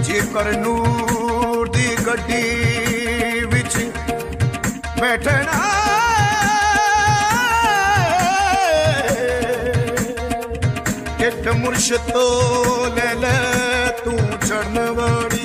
ਜੇਕਰ ਨੂਰ ਦੀ ਗੱਡੀ ਵਿੱਚ ਬੈਠਣਾ ਇੱਕ ਮੁਰਸ਼ਦ ਤੋਂ ਲੈ ਲੈ ਤੂੰ ਚੜਨ ਵਾਲੀ